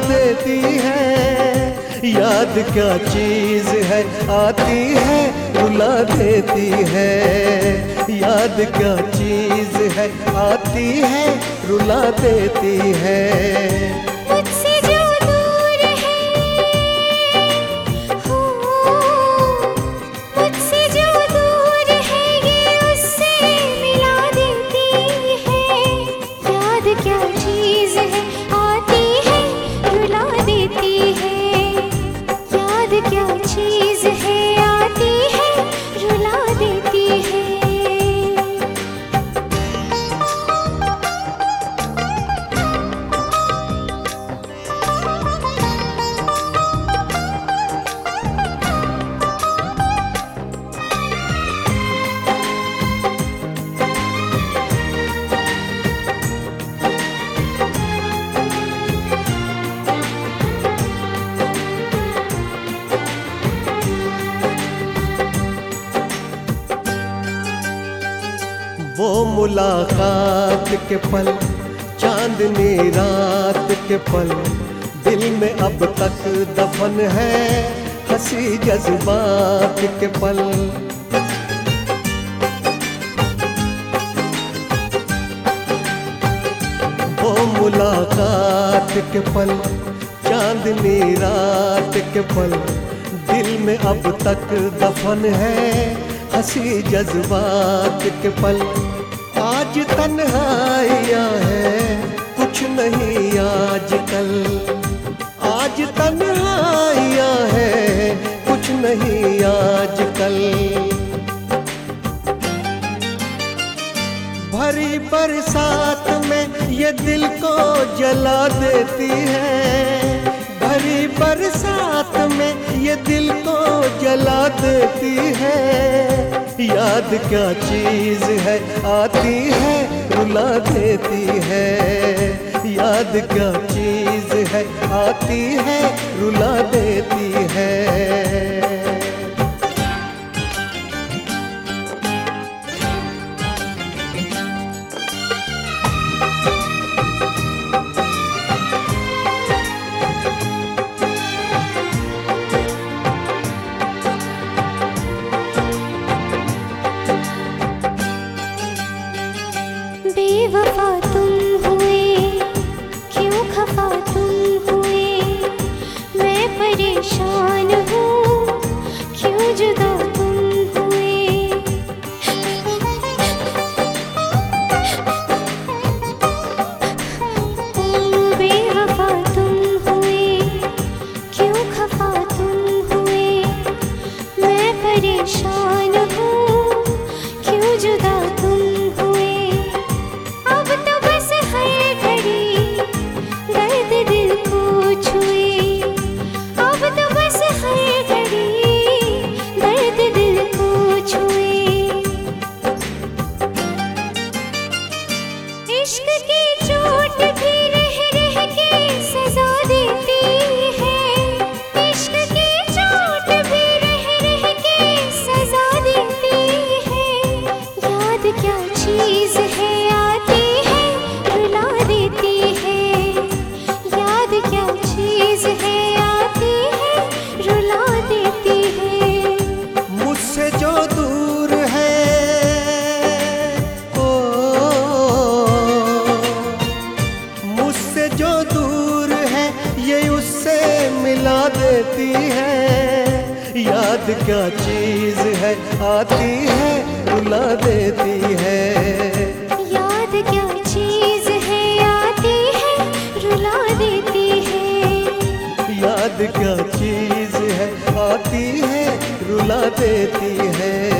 देती है। याद क्या चीज है, आती है रुला देती है। याद क्या चीज है, आती है रुला देती है। मुझसे जो दूर है हो, मुझसे जो दूर है ये उससे मिला देती है। याद क्या चीज है, आती है रुला देती है। याद क्या चीज है, आती है रुला देती है। वो मुलाकात के पल, चांदनी रात के पल, दिल में अब तक दफन है हंसी जज्बात के पल। वो मुलाकात के पल, चांदनी रात के पल, दिल में अब तक दफन है हंसी जज्बात के पल। आज तन्हाइयाँ है कुछ नहीं आजकल। आज तन्हाइयाँ है कुछ नहीं आजकल। भरी बरसात में ये दिल को जला देती है। भरी बरसात में ये दिल को जला देती है। याद क्या चीज है, आती है रुला देती है। याद क्या चीज है, आती है रुला देती है। बेवफा तुम हुए, क्यों खफा तुम हुए। मैं परेशान हूँ, क्यों जुदा तुम हुए। बेवफा तुम हुए, क्यों खफा तुम हुए। मैं परेशान हूँ, क्यों जुदा तुम हुए। अब तो बस हर घड़ी दर्द दिल को छुए। अब तो बस हर घड़ी दर्द दिल को छुए। इश्क की चोट भी रह रह के सजा देती है। इश्क की चोट भी रह रह के सजा देती है। याद क्या चीज है, आती है रुला देती है। याद क्या चीज है, आती है रुला देती है। मुझसे जो दूर है ओ, मुझसे जो दूर है ये उससे मिला देती है। याद क्या चीज है, आती है रुला देती है। याद क्या चीज है, आती है रुला देती है। याद क्या चीज है, आती है रुला देती है।